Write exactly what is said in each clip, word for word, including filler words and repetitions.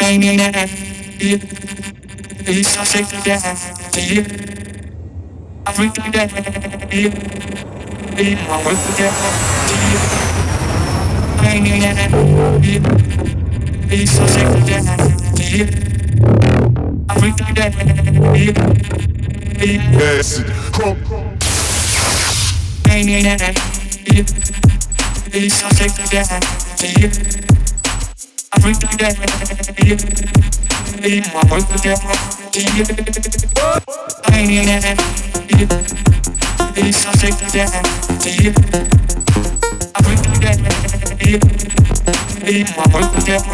It's so sick to death. I freak to death. I freak to death. It's so sick to death. I freak to death. Acid, crump. It's so sick to death. I freak to death. I freak to death. It's so sick to death. I freak to death. I freak to death.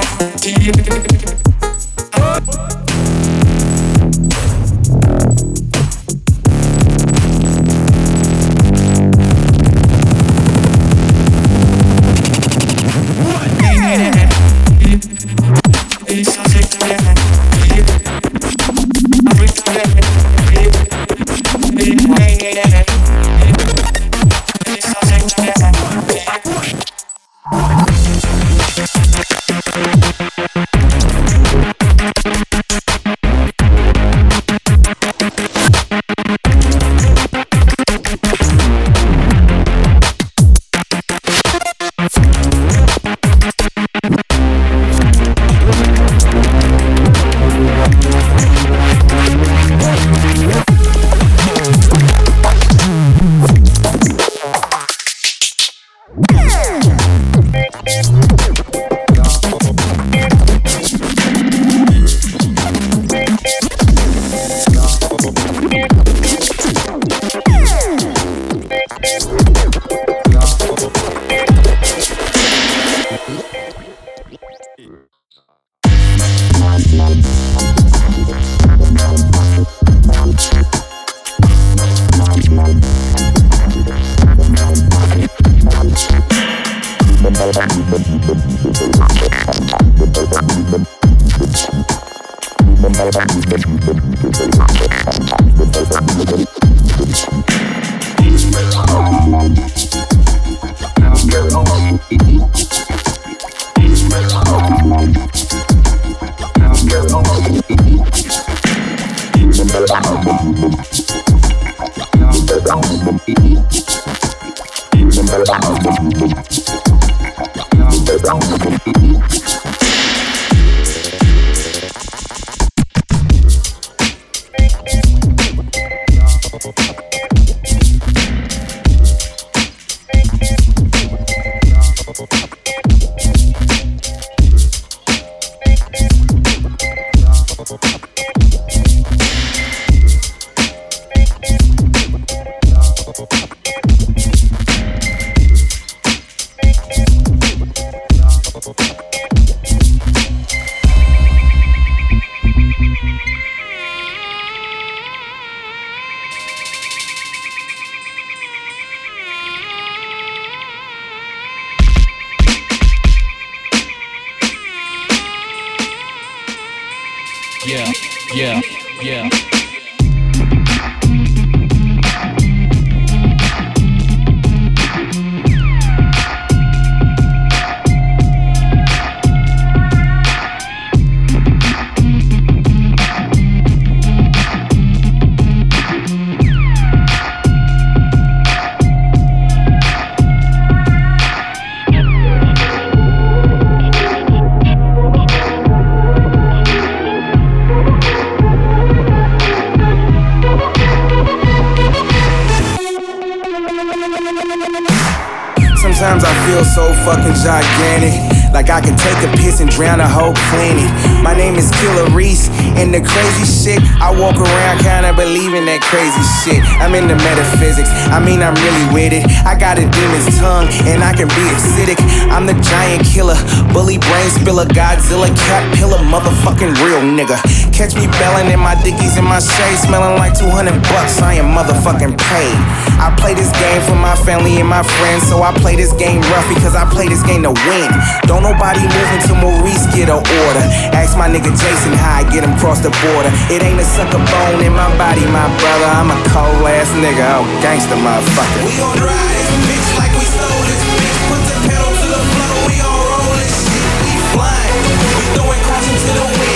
Yeah, yeah, yeah. Sometimes I feel so fucking gigantic, like I can take a piss and drown a whole planet. My name is Killer Reese, and the crazy shit, I walk around kinda believing that crazy shit. I'm into metaphysics, I mean I'm really with it. I got a demon's tongue, and I can be acidic. I'm the giant killer, bully brain spiller, Godzilla, cat pillar, motherfucking real nigga. Catch me belling in my dickies and my shade, smelling like two hundred bucks, I am motherfucking paid. I play this game for my family and my friends, so I play this game rough because I play this game to win. Don't nobody move until Maurice get a order. Ask my nigga Jason how I get him cross the border. It ain't a sucker bone in my body, my brother. I'm a cold ass nigga, oh gangster motherfucker. We gon' ride this bitch like we stole this bitch. Put the pedal to the floor, we gon' roll this shit. We flying, we throwing caution to the wind.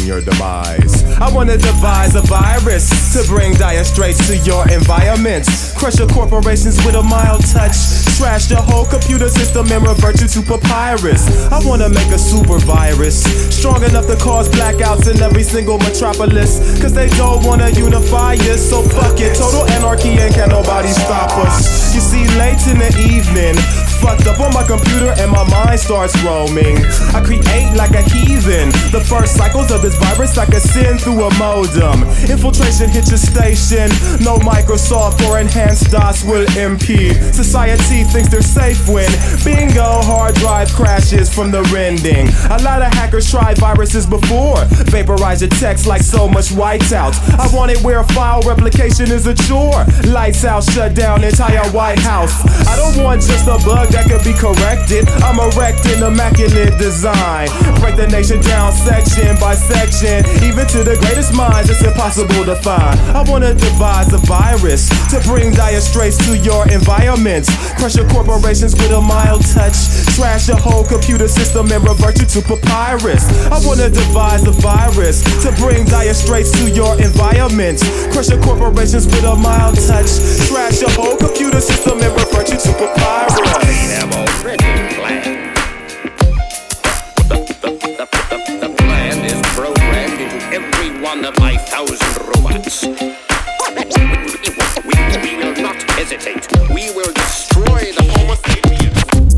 your demise. I wanna devise a virus to bring dire straits to your environment. Crush your corporations with a mild touch. Trash your whole computer system and revert you to papyrus. I wanna make a super virus strong enough to cause blackouts in every single metropolis. Cause they don't wanna unify us, so fuck it. Total anarchy and can't nobody stop us. You see, late in the evening, fucked up on my computer and my mind starts roaming. I create like a heathen. The first cycles of this virus I can send through a modem. Infiltration hit your station. No Microsoft or enhanced DOS will impede. Society thinks they're safe when bingo, hard drive crashes from the rending. A lot of hackers tried viruses before. Vaporize your text like so much whiteout. I want it where file replication is a chore. Lights out, shut down entire White House. I don't want just a bug that could be corrected. I'm erecting immaculate design. Break the nation down section by section. Even to the greatest minds it's impossible to find. I wanna devise a virus to bring dire straits to your environment. Crush your corporations with a mild touch. Trash your whole computer system and revert you to papyrus. I wanna devise a virus to bring dire straits to your environment. Crush your corporations with a mild touch. Trash your whole computer system and revert you to papyrus. They have already planned. The, the, the, the, the plan is programmed into every one of my thousand robots. We, we, we will not hesitate. We will destroy the Homo sapiens.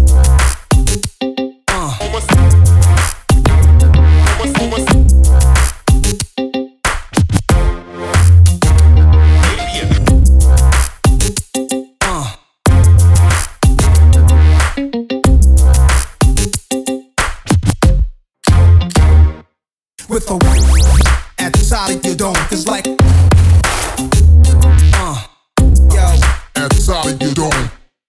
Uh. Homo, Homo, Homo, Homo. With a at the side of your dome, cause like uh, yo, at the side of your dome,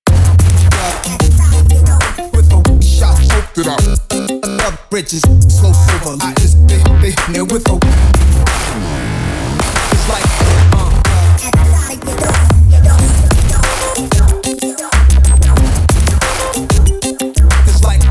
yo, with a shot, poked it out, up bridges, slow over, I just big, big, and with a it's like uh, at the side of your dome, it's like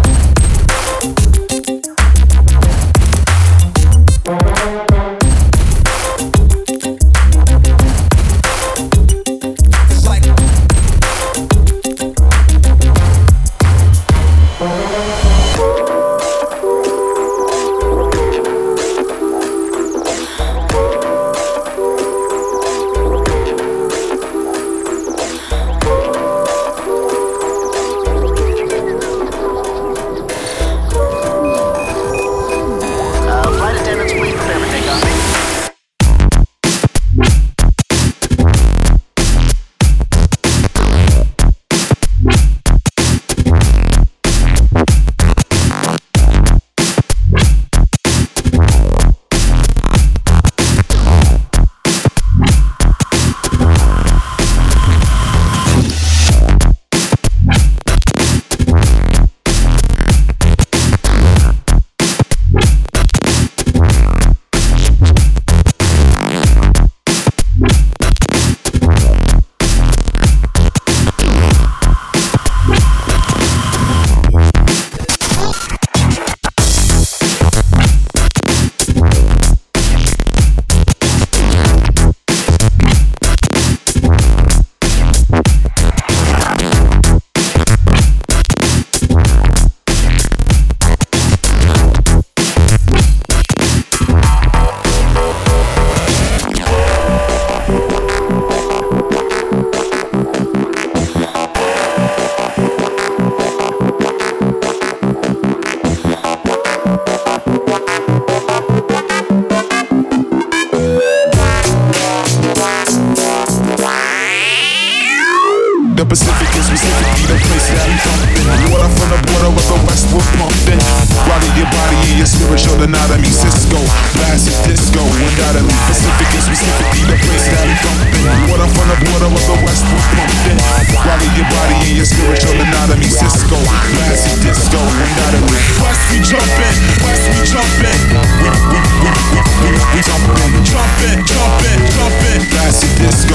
the Pacific is specifically the place that I'm thumping. Water from the border with the west we're pumping. Rocking your body and your spiritual anatomy. Cisco, blasted disco, undoubtedly. Pacific is specifically the place that I'm thumping. Water from the border with the west we're pumping. Rocking your body and your spiritual anatomy. Cisco, blasted disco, undoubtedly. West we jumping, west we jumping. We, we, we, we, we, we jumping, jumping, jumping, jumping. Blasted disco.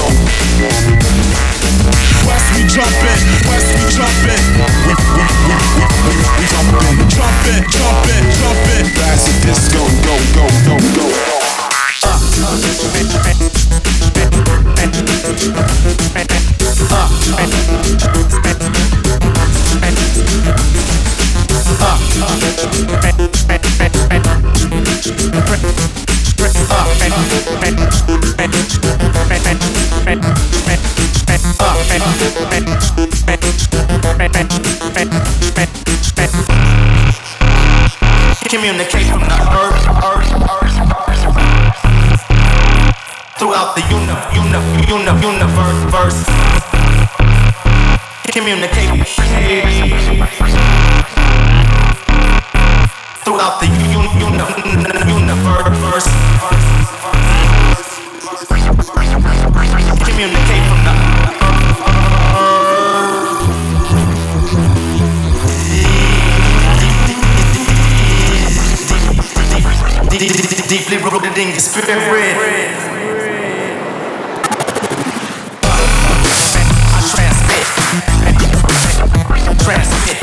West we jumpin', west we jumpin'. We, we, we, we, we, we jumpin', jumpin', jumpin', jumpin'. Blasted disco, go, go, go, go. uni- universe, verse. Communicate throughout the uni- uni- universe. Communicate from the deeply rooted in your spirit. Transmit,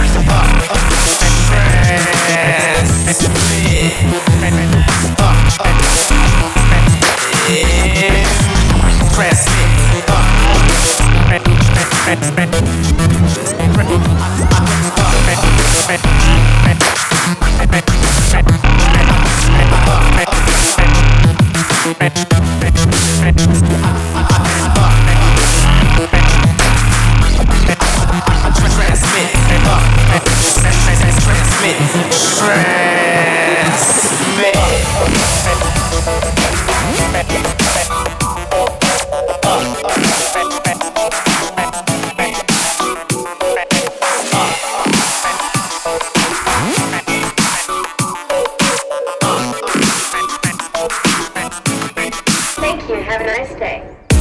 Thank you. Have a nice day.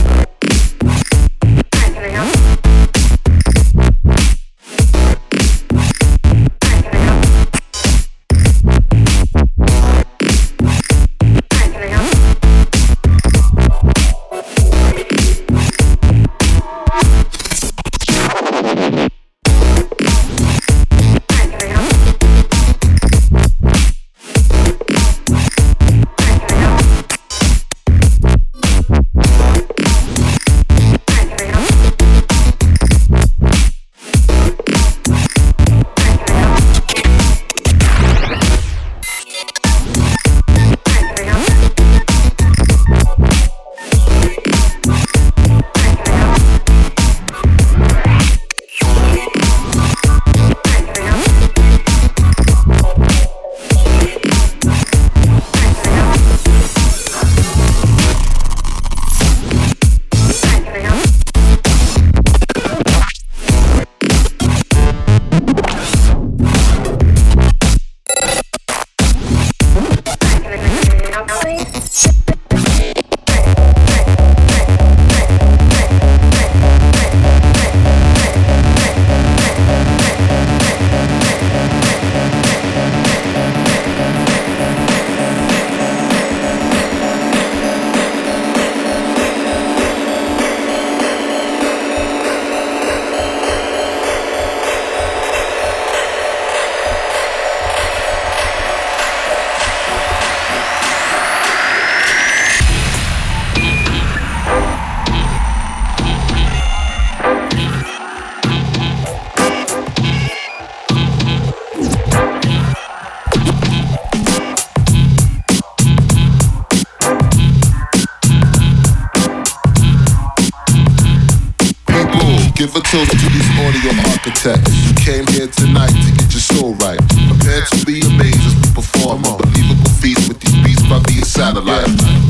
Give a toast to these audio architects. You came here tonight to get your soul right. Prepare to be amazed as we perform unbelievable feats with these beats by via satellite.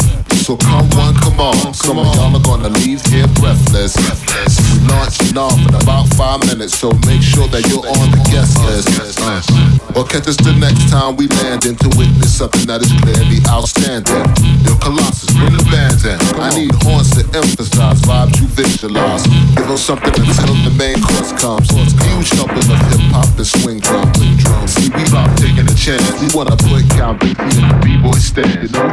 So come on, come on, some of y'all are gonna leave here breathless. We launching off in about five minutes, so make sure that you're on the guest list. Uh, or catch us the next time we land in to witness something that is clearly outstanding. Yo, Colossus, bring the band in. I need horns to emphasize vibes you visualize. Give them something until the main course comes. Huge numbers of hip hop and swing drum. See, we about taking a chance. We wanna put Count Basie in the B-boy stand, you know?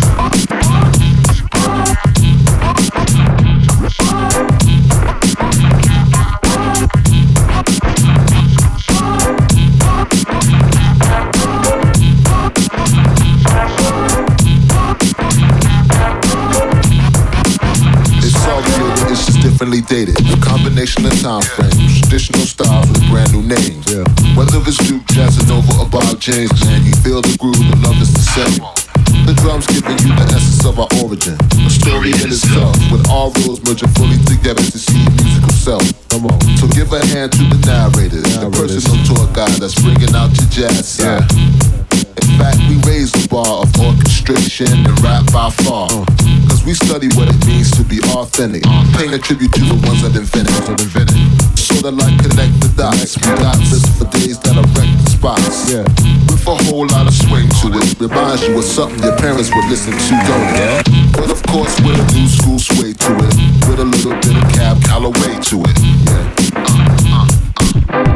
Differently dated, a combination of time frames, traditional styles with brand new names. Yeah. Whether it's Duke, Jazzanova, or Bob James, man, you feel the groove, the love is the same. The drums giving you the essence of our origin, a story in itself, with all rules merging fully together to see your musical self. Come on. So give a hand to the narrators, narrators. the personal tour guide that's bringing out your jazz side. Yeah. In fact, we raise the bar of orchestration and rap by far. Uh. Cause we We study what it means to be authentic, paying a tribute to the ones that invented. So that like connect the dots. We got lists for days that are wrecked spots. Yeah. With a whole lot of swing to it. Reminds you of something your parents would listen to, don't it? But of course with a new school sway to it, with a little bit of Cab Calloway to it. Yeah. Uh, uh, uh.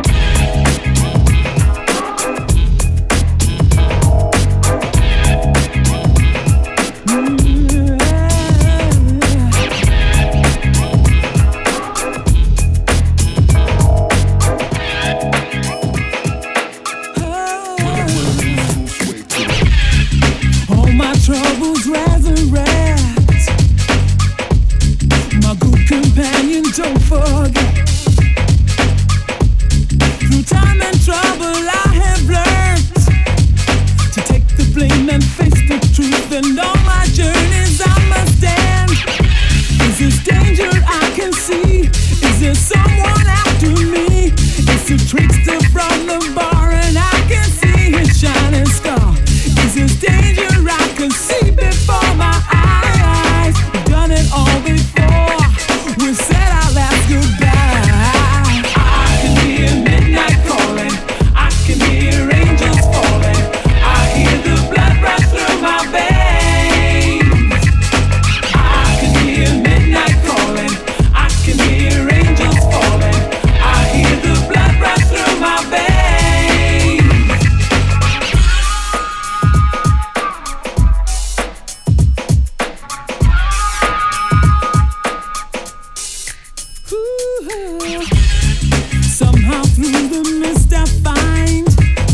Troubles resurrect. My good companion, don't forget. Through time and trouble, I have learned to take the blame and face the truth. And all my journeys I must stand. Is this danger I can see? Is there someone after me? It's a trickster from the bar, and I can see his shining star. Is this danger I can see before my eyes? We've done it all before. We've said our last goodbye. I can hear midnight calling. I can hear angels falling. I hear the blood rush through my veins. I can hear midnight calling. I can hear angels falling. I hear the blood rush through my veins. Somehow through the mist I find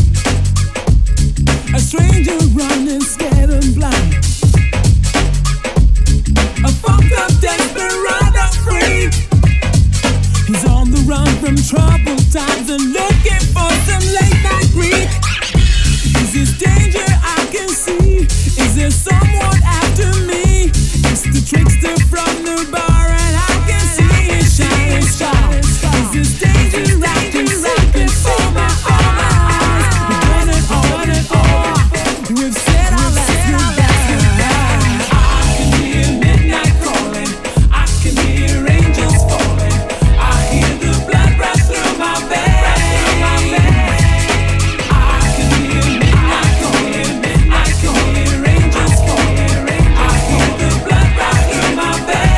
a stranger running scared and blind. A funked up desperado free. He's on the run from troubled times and looking for some late night greed. Is this danger I can see? Is there someone after me? It's the trickster from the bar, and I can see his shining star. Is this danger I can see before my eyes? We've done it all, done it all. We've said our last goodbye. I can hear midnight calling. I can hear angels falling. I hear the blood rush through my veins. I can hear midnight calling. I can hear angels falling. I hear the blood rush through my veins.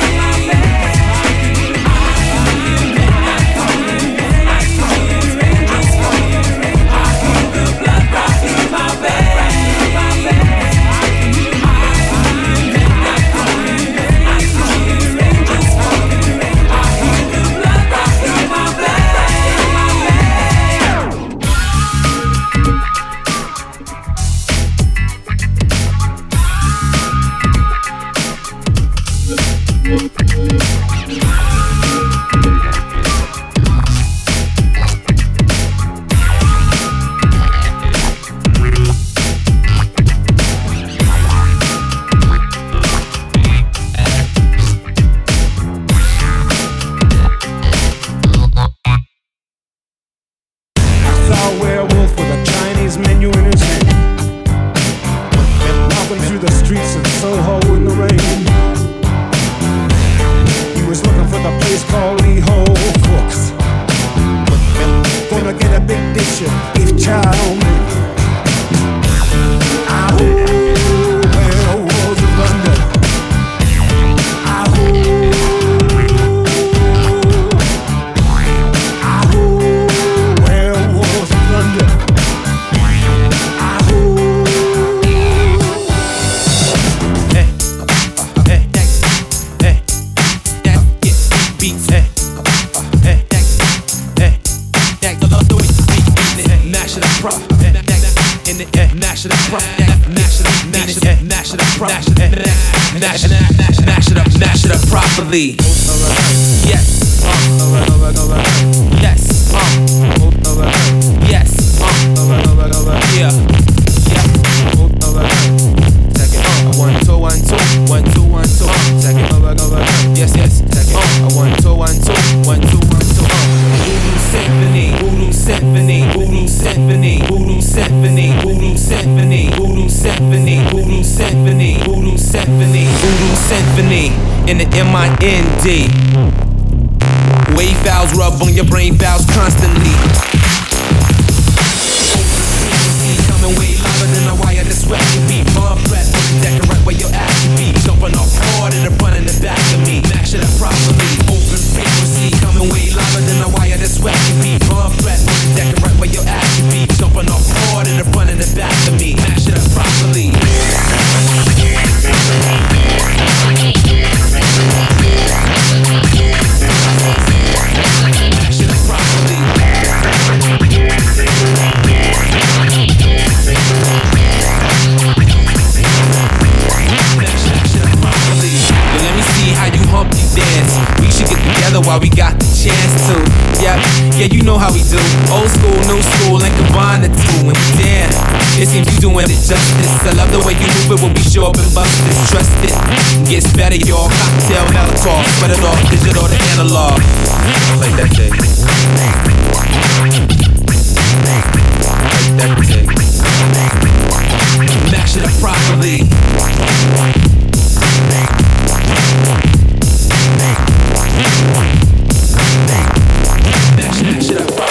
Yes. Yes. Yes. Yeah. Yeah. One two one two one two one two. Yes yes. One two one two one two one two. Voodoo symphony, voodoo symphony, voodoo symphony, voodoo symphony, voodoo symphony, voodoo symphony. Symphony, Voodoo Symphony, Voodoo Symphony, Voodoo Symphony, in the M I N D. Wave valves rub on your brain valves constantly. Coming way louder than a wire that's sweat to be. Bomb threat, deck right where your ass should be. Jumping off hard in the front and the back of me. Mash it up properly. Open frequency, coming way louder than a wire that's sweat to be. Bomb threat, deck right where your ass should be. Jumping off hard in the front and the back of me. Mash it up properly. Mash it up properly. Let me see how you hump you dance. We should get together while we got the chance to. Yep, yeah, you know how we do. Old school, new school, and combine the two. And damn, it seems you doing it justice. I love the way you move it when we show up and bust this. Trust it, gets better, y'all. Cocktail, Molotov, spread it off, digital to analog. Like that thing. Like that thing. Mash it up properly. Mash it up properly.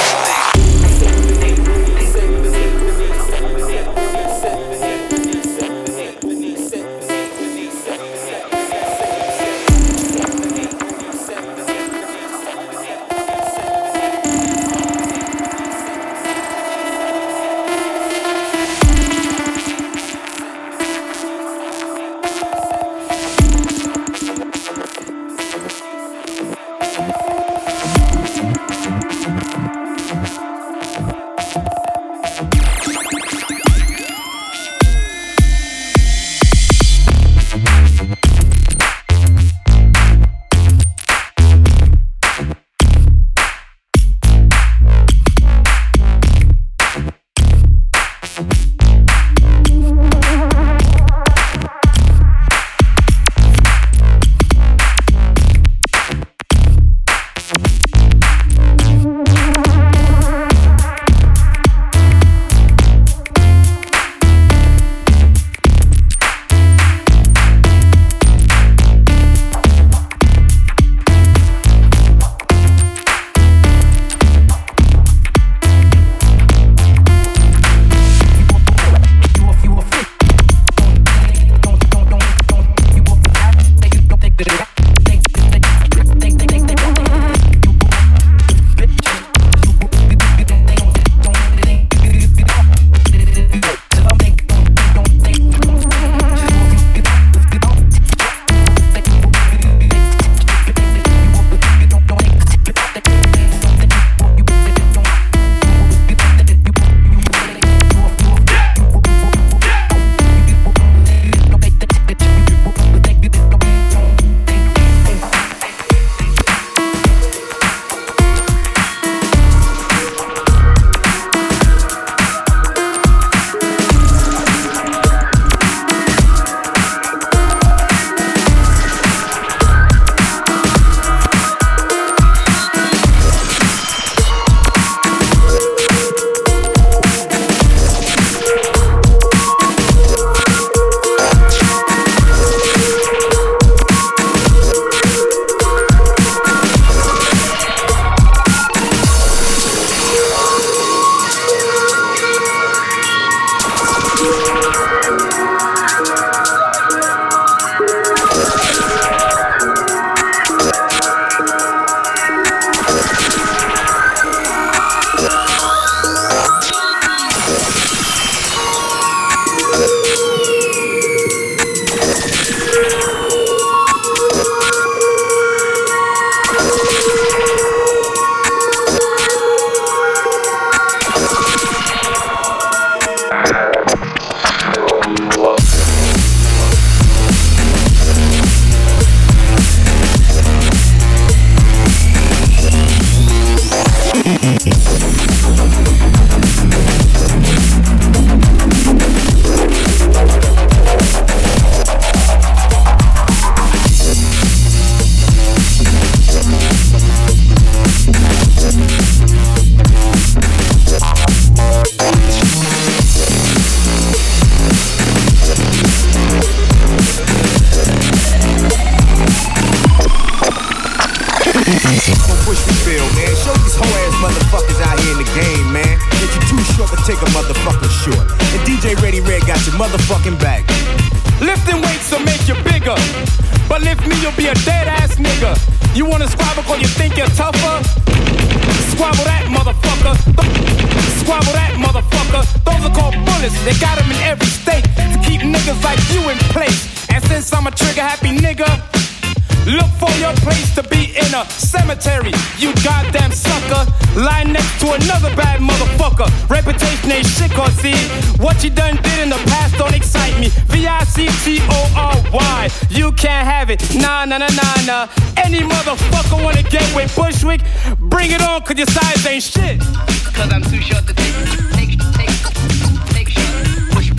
motherfuckers out here in the game, man. If you're too short to take a motherfucker short. And D J Ready Red got your motherfucking back. Lifting weights will make you bigger, but lift me, you'll be a dead ass nigga. You wanna squabble cause you think you're tougher? Squabble that motherfucker. Squabble that motherfucker. Those are called bullets, they got them in every state to keep niggas like you in place. And since I'm a trigger happy nigga, look for your place to be in a cemetery, you goddamn sucker. Lying next to another bad motherfucker. Reputation ain't shit, cause see, what you done did in the past don't excite me. V I C T O R Y, you can't have it. Nah, nah, nah, nah, nah. Any motherfucker wanna get with Bushwick, bring it on, cause your size ain't shit. Cause I'm too short to take, take, take, take shot. Bush,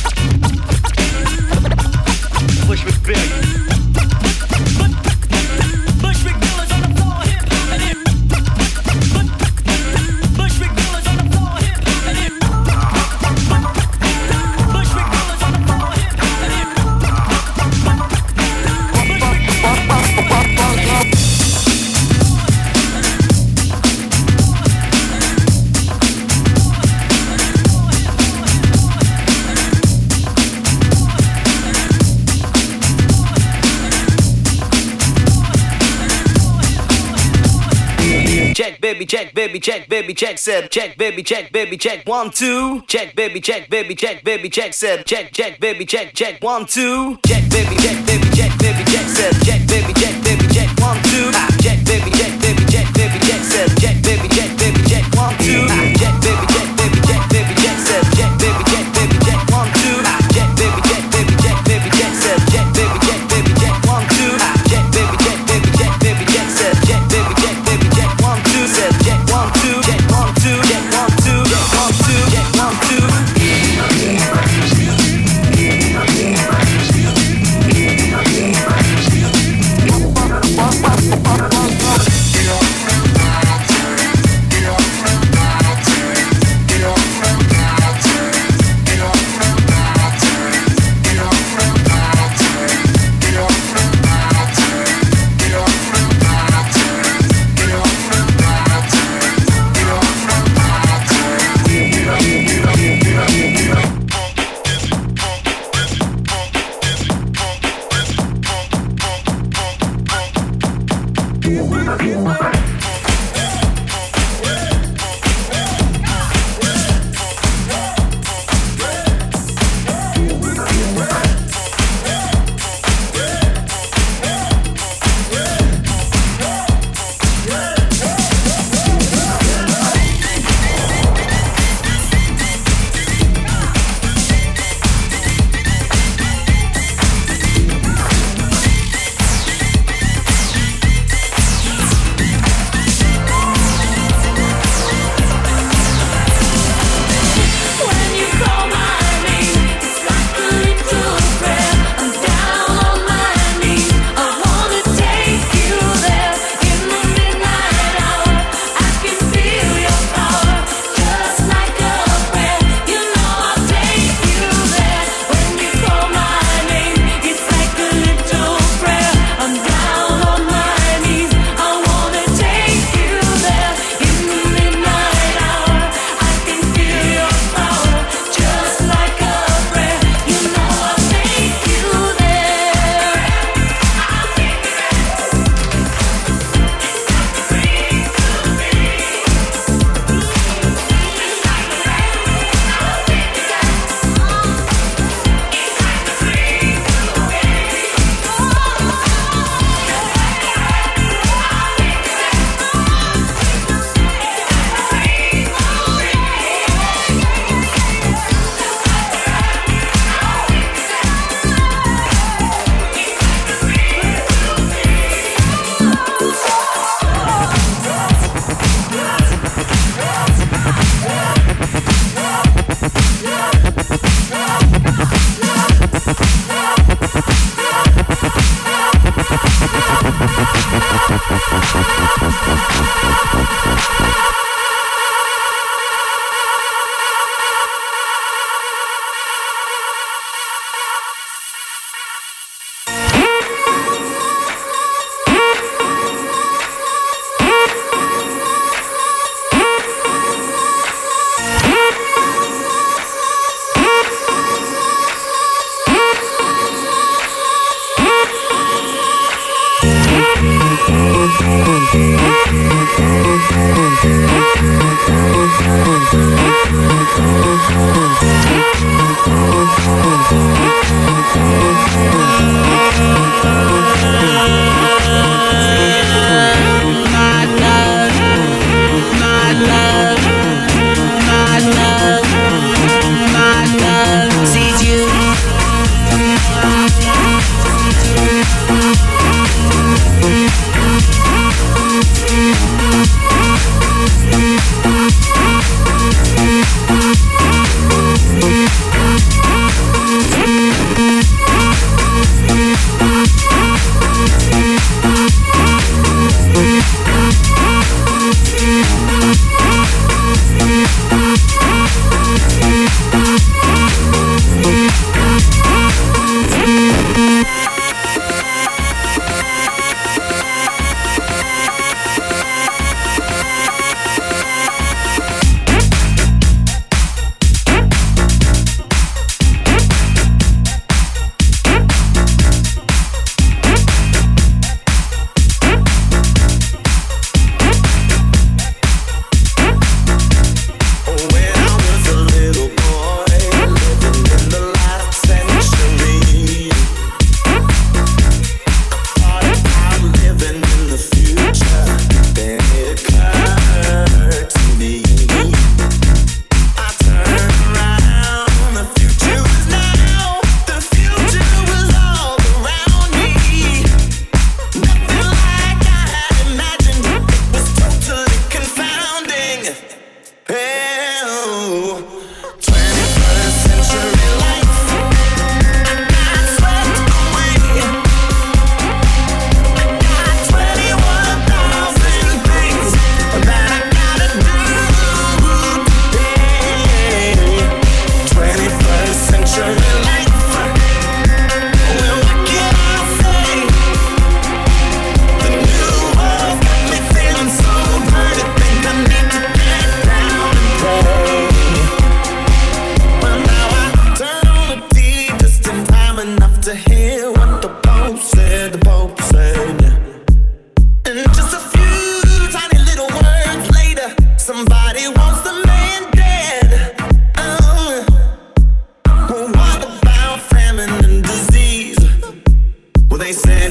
Bushwick Bill. Check baby, check baby, check baby, check said check baby, check baby, check one two. Check baby, check baby, check baby, check said check check baby, check check one two. Check baby, check baby, check baby, check said check baby, check baby, check one two. Check baby, check baby, check baby, check said check baby, check baby, check one two. Check baby, check baby, check baby, check said check baby, check baby, check one two. Check baby, check baby, check baby, check said check baby, check baby, check one two. Check baby, check baby, check baby, check said check baby, check baby, check one two. Said check one two, check one two, check one two, check one two, check one two.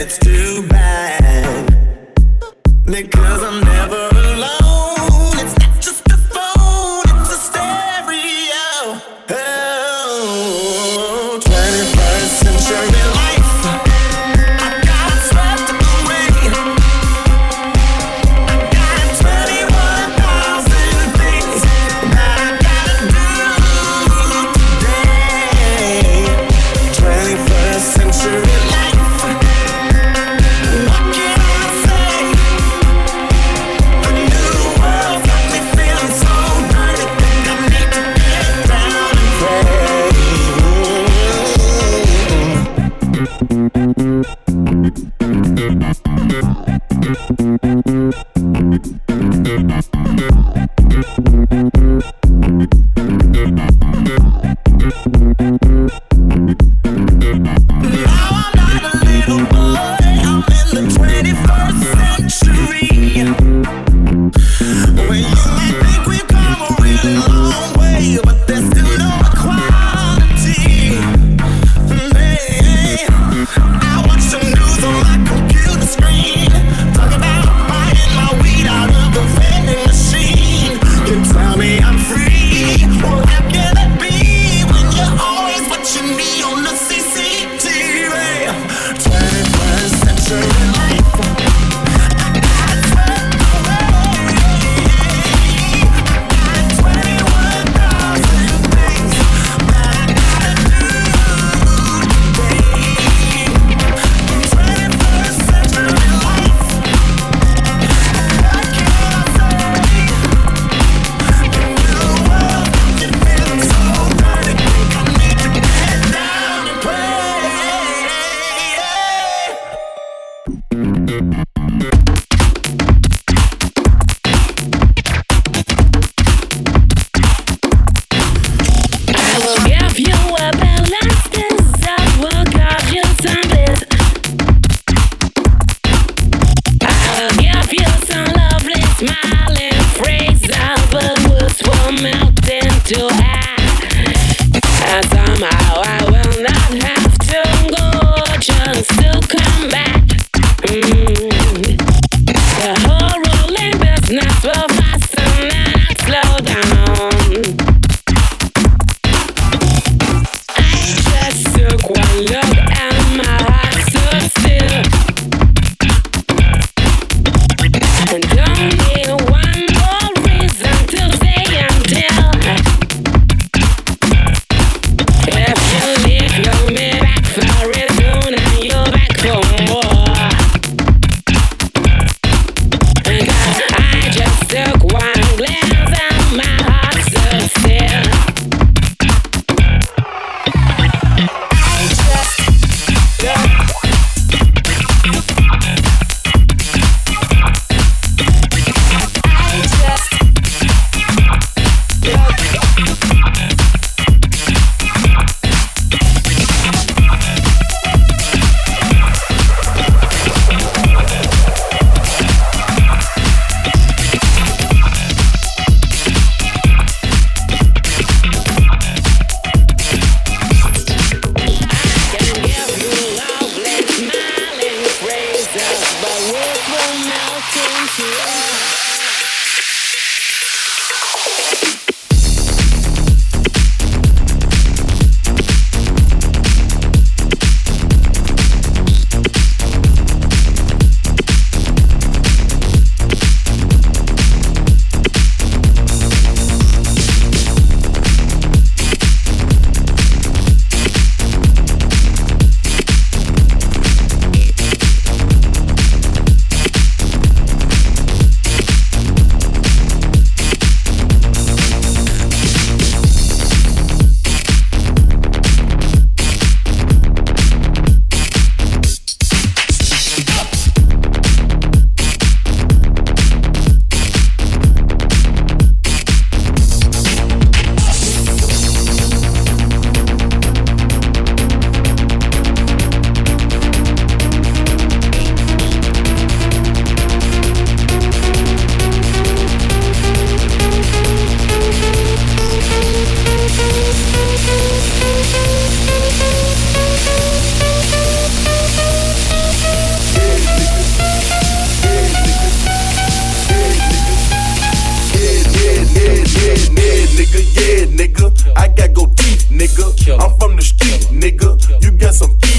it's too bad, because I'm never alone. It's not just a phone, it's a stereo. Oh, twenty-first century life, I got swept away. I got twenty-one thousand things that I gotta do today. twenty-first century life, nigga. I'm from the street, nigga. You got some beef,